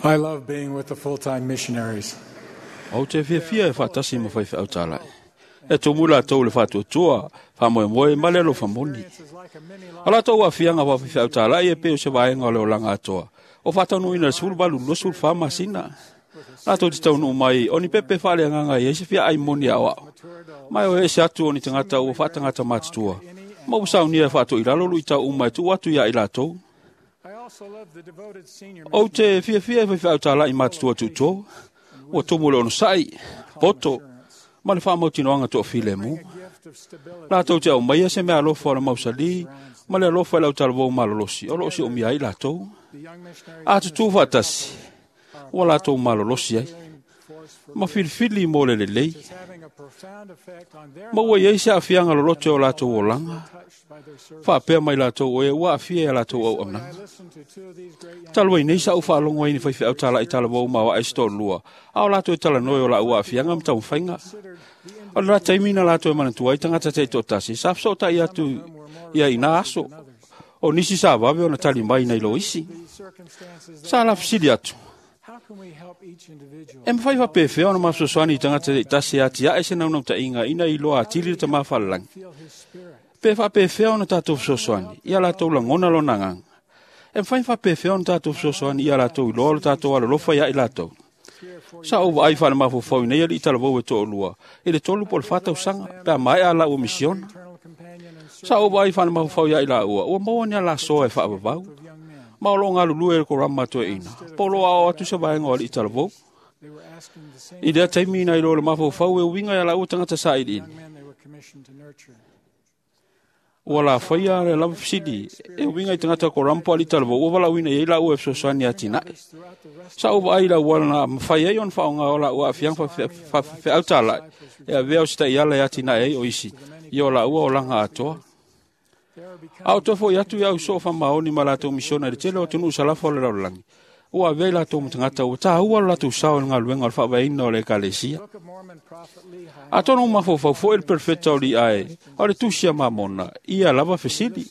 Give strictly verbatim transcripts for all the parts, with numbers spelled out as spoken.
I love being with the full-time missionaries. O te fia fia e whatasi mo whai whau tālai. E tō mula tau le whātua tua, whamoe moe male lo whamoni. Ala tau a fianga wa whau tālai e peo se waenga o leo langa atoa. O whatanu ina sul balu losul whama sina. La tau te tau nu mai, o ni pepe whale anganga i ese fia ai moni awa. Mai o ese atu o ni tangata o whatangata mātua. Mau sau nia whātua i lalo lui tau umai tu atu ia i la tau. O te fia fia e whau tālai i mātua tu tō. O tō mule ono sai, poto. Ma le whaamautino anga tō file mu. La tau te au maia se mea alofa o le mausali, ma le alofa e lau talawau malolosi. O loosi o mia i la tau. A tu tū whatasi. O la tau malolosi ai. Ma filifili mo le lelei. Ma ua iei se a fianga lolote o la tau o langa. Whapea mai la tau o e ua a fia e la tau au amnanga. Talua i neisa au whaalongo i ni whaiwhi au tala i talawau mawa ai sto lua. Ao la tau e tala noi o la ua a fianga mtau mwhainga. O la taimina la tau e manantua i tangata te totasi. Safso ta i atu ia ina aso. O nisi sa wawe o na tali mai nei lo isi. Sa la fisili atu. E mwhai wa pefe o na mafsoswani i tangata te tasi ati a ese naunau ta inga ina i loa atili ta mawhalalang. Pe fa pe fe ona tatu soswani ia la to langona lo nangang e fa fa pe fe ona tatu soswani ia la to lo tatu ala lo fa ia ila to sa o vai fa ma fo fo nei ali tala vo to lua ele tolu por fata usanga pa mai ala o mission sa o vai fa ma fo ia ila o o mo nya la so e fa ba ma lo nga lu e ko ramma to ina polo a tu se vai ngol i tala vo i da taimina i lo ma fo fo e winga ia la o tanga ta sai din wala faya le love city e winga tangata ko rampo ali talvo o wala wina e la o so sani atina sa o ai la wala faya yon fa nga ola o afiang fa fa fa autala e veo sta yala atina e o isi yo la o la nga to auto fo ya tu ya so fa maoni malato missionary telo tunu sala fo le lang o ave la to tangata o ta o la tu sa nga luenga fa va ino le kalesia atono ma fo fo fo il perfetto li ai ora tu sia mamona ia lava fesili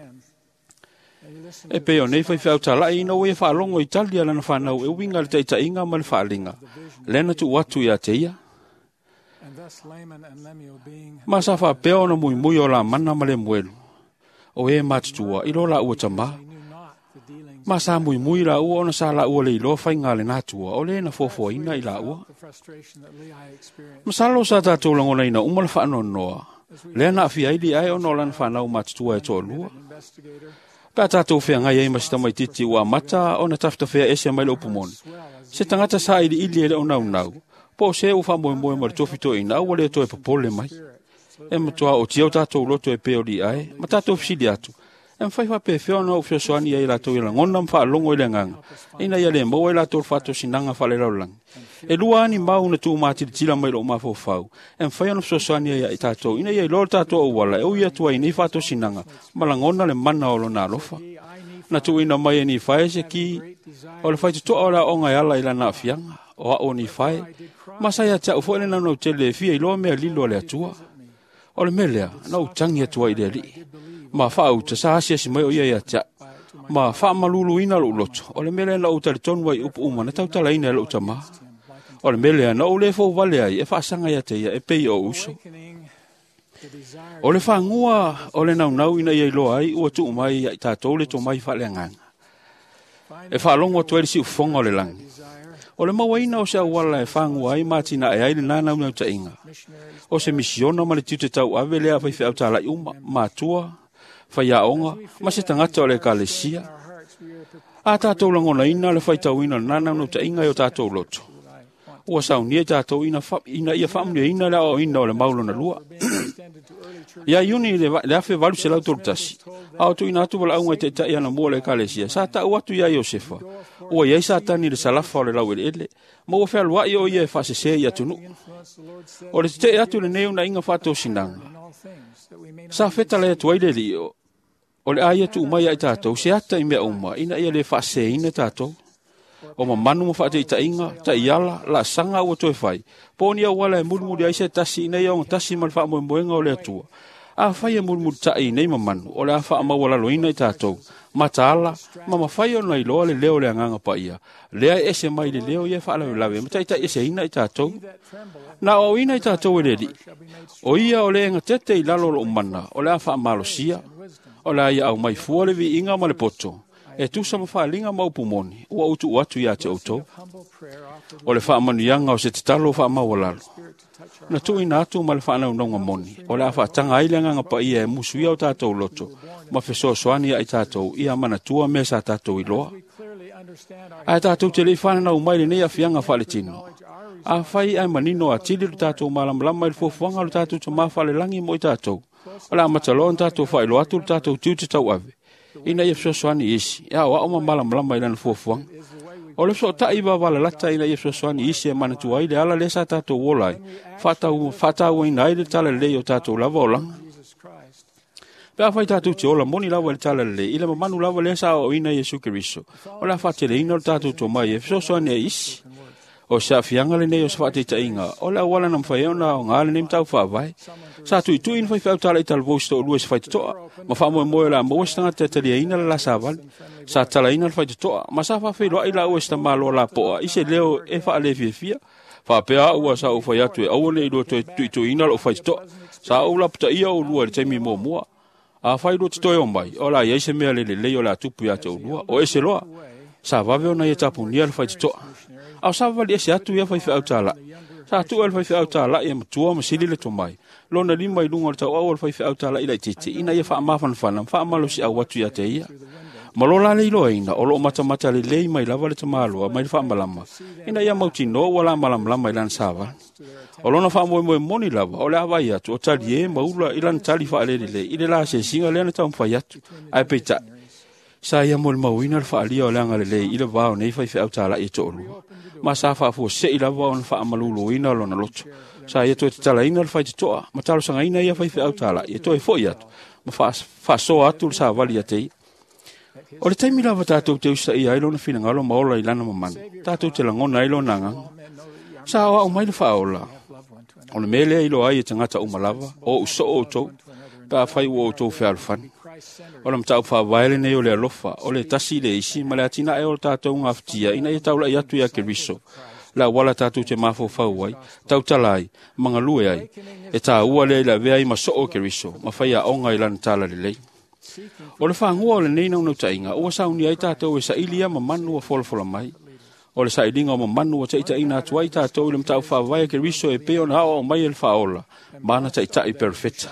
e pe o nei fai fauta la ina o e fa longo Italia lana fa na e winga le taita inga mal fa linga lena tu watu ya teia ma sa fa pe ona mui mui o la mana male muelu o e matua i lo la u tama ma sa mui mui la u ona sa la u le lo fa inga le natua o le na fo fo ina i la u ma sa lo sa ta to longo ina u mal fa no no le na fi ai di ai ono lan fa na u matua e to lua pa ta to fe nga ye ma sta mai titi wa mata ona tafta fe ese mai lo pumon se tangata sa i di ile ona una po se u fa mo mo mo to fito ina o le to e popole mai e mo to o tio ta to lo to e pe o di ai ma ta to fi di atu en fai fa pe fe ona o fe so ani ai la to ila ngona fa longo ile ngang ina ya le mo ila to fa to sinanga fa le lang e lua ani mau na tu mati tila mai lo ma fo fau en fai ona so so ani ai ta to ina ya lo ta to o wala o ia to ai ni fa to sinanga malangona le mana o lo na lo fa na tu ina mai ni fai se ki o le fai to ora o nga ala ila na fianga o o ni fai ma sa ya ta fo le na no tele fi i lo me lilo le atua o le melea na u tangi atua i le li ma fa u te sa sia si mai o ia ya ta ma fa malulu ina lo loto o le melea na u tali tonu wai upu uma na tau tala ina lo tama o le melea na u le fo vale ai e fa sanga ya te ia e pei o uso o le fa ngua o le nau nau ina ia ilo ai ua tu mai i tatou le to mai fa le nganga e fa longo to ele si ufonga o le langi o le mawaina o se awala e fa ngua ai matina e ai le nana una uta inga o se misiona ma le tute tau ave lea fai fai autala i uma matua fai aonga ma se tangata o le kalesia a tatou langona ina le fai tau ina nana una uta inga i o tatou loto ua saunia tatou ina fa ina ia famne ina la o ina o le maulo na lua ia yuni le le afe valu se lautor tasi au tu ina tu wala unga te ta ia na mo le kalesia sa ta watu ia Josefa o ia sa tani le salafa o le lau ele mo fe alwa io ia fa se se ia tunu o le te atu le neu na inga fato sinanga sa feta le tu ile li o le aia tu mai ai tatou se ata i me uma ina ia le fa se ina tatou o ma manu mo fa te ta inga ta iala la sanga o to fai poni wala mulu mulu ai se tasi nei on tasi mal fa mo moenga o le tua a fai mulu mulu ta i nei ma manu o la fa ma wala loina i tatou matala ma mafai ona iloa le leo le anganga pa ia lea ese mai le leo ia fa la lave ma tai tai ese ina i tatou na o ina i tatou le li o ia o le nga tete i lalo lo mana o le fa malosia o la ia au mai fuole vi inga ma le poto e tu sa fa linga mau pumoni o utu watu ia te auto o le fa manuanga o se talo fa mawalalo na tu ina atu ma le fa na unga moni o la fa tanga ile nga pa ia e musu ia o tatou loto ma fe so soani ai tatou ia mana tua me sa tatou iloa ai tatou te le fa na umai le nei afianga fa le tino a fai ai manino a tili lu tatou malam lama il fofuanga lu tatou te mafa le langi mo i tatou o la matalon tatou fa ilo atu lu tatou tiu te tau ave ina ia so soani isi ia wa o ma malam lama ilan fofuanga o le so ta iba vala lata ina ia so soani isi e mana tua ile ala le sa tatou wolai fatau fatau ina ile tala le o tatou lava o langa Pea fai tātou te ola moni lawa le tala le, ila ma manu lawa le sa o ina Yesu Keriso. O la fate le ina o tātou to mai, e fiso soa ne isi. O sa fianga le nei o sa fate ta inga, o la wala nam fai ona o ngā le nem tau wha vai. Sa tu i tu in fai fai tala i tala vosto o lua se fai te toa, ma wha moe moe la moe stanga te tali a ina la sa vale. Sa tala ina le fai te toa, ma sa fa fai loa ila o esta malo la poa, ise leo e fa le fia fia. Fa pea ua sa o fai atu e au le ilo tu i tu ina lo fai te toa. Sa o la puta ia o lua le taimi mo mua. A fai lo titoe o mai, o la ia se mea lele leo la tupu ia te ulua, o ese loa, sa vave ona ia tapu nia le fai titoa. Au sa vali ese atu ia fai fai au tala. Sa atu el fai fai au tala ia matua masili le to mai. Lona lima i lunga le tau au el fai fai au tala ila i titi, ina ia faa mafan fana, faa malo si au watu ia te ia. Malola le ilo ina, o lo mata mata le lei mai lava le tamalua, mai le faa malama. Ina ia mauti no, wala malam lama ilan sava. O lona fa mo mo moni lava o le avai atu o tali e maula ilan tali fa le le ile la se singa le na tam fa yatu ai peta sa ia mo mo ina fa ali o langa le ile va o nei fa fa tala e to lu ma sa fa fo se ila va on fa malulu ina lona loto sa ia to tala ina fa to ma talo sanga ina ia fa fa tala e to e fo yatu ma fa fa so atu sa vali ate o le taimi lava tatou te usa ia ilo na fina ngalo maola ilana mamana tatou te langona ilo nanga sa o mai le fa ola o le mele ilo ai e tangata umalava o uso o tou ka fai o tou fe alfani o le mtau fa vaile nei o le alofa o le tasi le isi ma le atina e o le tatou ngaftia ina i taula i atu ia Keriso la wala tatou te mafo fau ai tau talai mangalue ai e ta ua le la vea i maso o Keriso ma fai a onga i lan tala le lei o le whangua o le nei nau nau tainga o sauni ai tatou e sa ilia ma manu a folfola mai o le sailinga o manu o taita ina atuai tātou le mtau whawai Keriso e peo na o mai el whaola, mana taita i perfecta.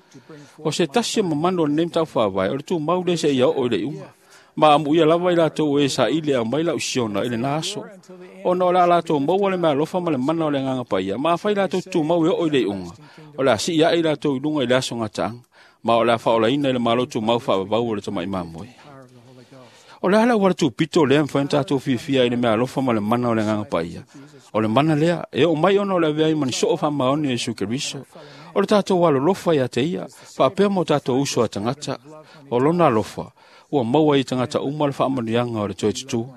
O se tasia ma manu o le mtau whawai, o le tu maude se ia o le unga. Ma amu ia lawa i lātou e sa ile a mai la usiona ele naso. O na o la lātou mau o le mea lofa ma le mana o le nganga paia, ma fai lātou tu mau e o le unga. O le asi ia i lātou ilunga i le aso ngatang, ma o le whaola ina i le malo tu mau whawau o le tamai mamoi. O le ala wara tu pito le am fanta to fi fi ai le mea lofa ma le mana o le nganga paia. O le mana lea, e o mai ona o le vea i mani so o wha maoni Yesu Keriso. O le tato walo lofa ia te ia, wha apea mo tato uso a tangata. O lona lofa, ua maua i tangata uma le wha amanianga o le toi tutu.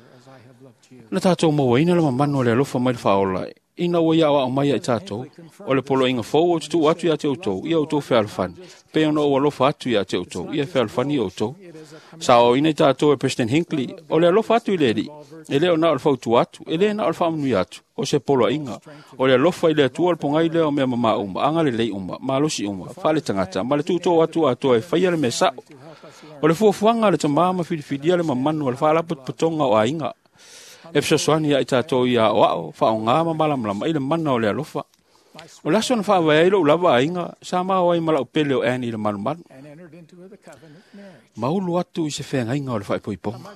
Na tato maua ina le mamano o le lofa mai le wha ola. Ina ua ia wa o mai ai tato. O le polo inga fau o tutu atu ia te utou, ia utou fe alfani. Pe ona ua lofa atu ia te utou, ia fe alfani ia utou. Sa o ina tātou e President Hinckley, o le alofa atu i le ri, e leo na alfa utu atu, e leo na alfa amnui atu, o se polo inga, o le alofa i le atua alpongai leo mea mama uma, anga le lei uma, malosi uma, fale tangata, ma le tuto atu atu e whaia le me sao. O le fuafuanga le tamama whidiwhidia le mamanu, o le whaalaput patonga o a inga. E psaswani a i tātou i a oao, wha o ngā mamalamlama, i le mana o le alofa. O laso na whaawai ilo ulawa a inga, sa maa wai malau pele o eni i le manumanu. Maulu atu i se whenga inga o le whaipoiponga.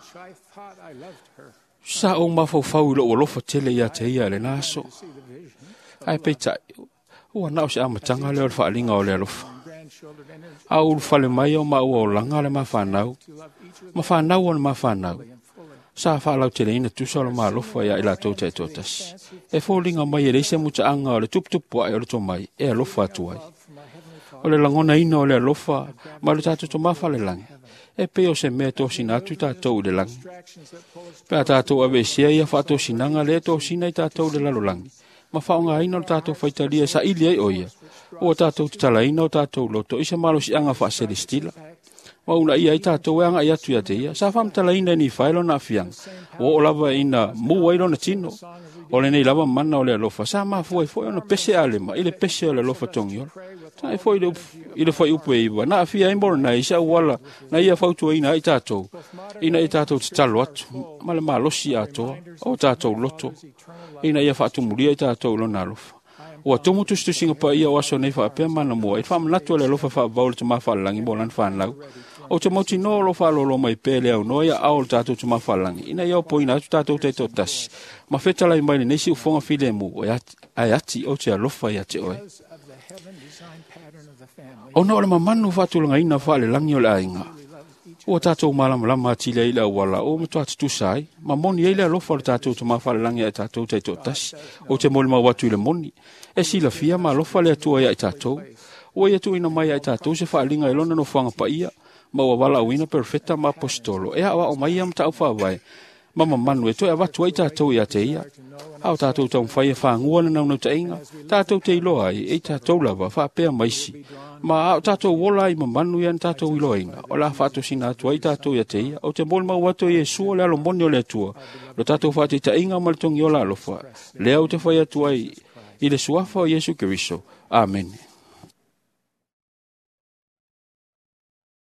Sa o mawhau ilo o lofa tele ia te ia le naso. Ai peitai, ua nao se amatanga leo le whaalinga o le alofa. A ulu whale mai o maua o langa le mawhanau. Mawhanau o le mawhanau. Sa whaalau tele ina tusa o le maalofa ia ila tau te totas. E fōlinga mai e reise muta anga o le tuputupu ai o le tomai, e alofa atu ai. O le langona ina o le alofa, ma le tatu to mafa le langi. E peo se mea tō sina atu tātou le langi. Pea tātou ave sia ia whātou sinanga le tō sina i tātou le lalo langi. Ma whaonga ina o tātou whaitalia sa ili ai oia. O tātou tala ina o tātou loto, isa malo si anga wha selestila. wa una ia ita to anga ia tu ia te ia sa fam tala ina ni failo na fiang o lava ina mu wailo na tino o le nei lava mana o le alofa sa ma foi foi ona pese ale ma ile pese o le alofa tongio tai foi ile ile foi upe iwa na fia imbor na isa wala na ia fautu ina ita to ina ita to talo atu male ma losi ato o tato loto ina ia fatu mulia ita to lo na alofa o tomu tu stu singa pa ia waso nei fa pe mana mo e fa na to le alofa fa baul te ma fa langi bolan fa lau o te moti no lo fa lo lo mai pele au no ia au tato te ma fa langi ina ia po ina tato te to tas ma feta lai mai nei si u fonga file mu o ai ati o te alofa ia te oe o no le mamanu fa tu langa ina fa le langi o le ainga o tato malam lama ati le ila wala o mo tato tu sai ma moni ile alofa le tato te ma fa langi ia tato te to tas o te mol ma watu le moni e si la fia ma alofa le tu ia tato o ia tu ina mai ia tato se fa linga ilona no fanga pa ia ma wa wala wina perfecta ma apostolo e awa o mai am tau fa vai mama manu e to ava tu ita to ia te ia au tatou tau fai fa ngua na no te inga tatou te ilo ai e tatou lava fa pe maisi ma au tatou wola i manu ia tatou ilo inga o la fa to sina tu ita to ia te ia o te bol ma wato Yesu le alo moni o le tua lo tatou fa te inga mal tongi ola lo fa le au te fai tu ai i le suafa o Yesu Kristo amen.